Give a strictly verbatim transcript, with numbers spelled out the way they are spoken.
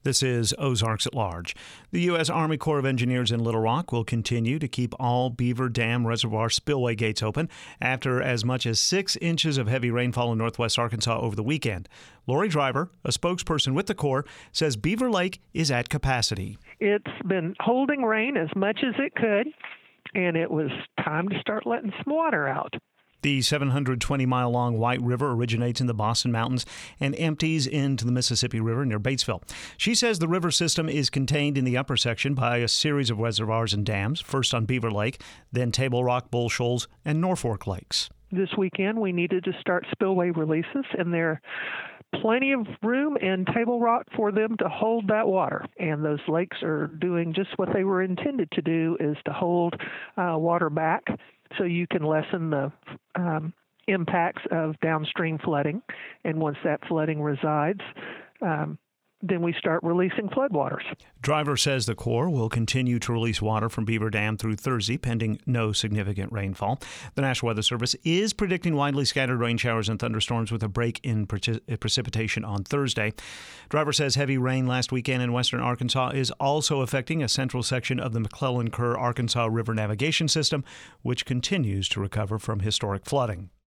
This is Ozarks at Large. The U S. Army Corps of Engineers in Little Rock will continue to keep all Beaver Dam Reservoir spillway gates open after as much as six inches of heavy rainfall in northwest Arkansas over the weekend. Lori Driver, a spokesperson with the Corps, says Beaver Lake is at capacity. It's been holding rain as much as it could, and it was time to start letting some water out. The seven hundred twenty mile long White River originates in the Boston Mountains and empties into the Mississippi River near Batesville. She says the river system is contained in the upper section by a series of reservoirs and dams, first on Beaver Lake, then Table Rock, Bull Shoals, and Norfolk Lakes. This weekend, we needed to start spillway releases, and there are plenty of room in Table Rock for them to hold that water. And those lakes are doing just what they were intended to do, is to hold uh, water back so you can lessen the um, impacts of downstream flooding. And once that flooding resides, um, then we start releasing floodwaters. Driver says the Corps will continue to release water from Beaver Dam through Thursday, pending no significant rainfall. The National Weather Service is predicting widely scattered rain showers and thunderstorms with a break in pre- precipitation on Thursday. Driver says heavy rain last weekend in western Arkansas is also affecting a central section of the McClellan-Kerr Arkansas River navigation system, which continues to recover from historic flooding.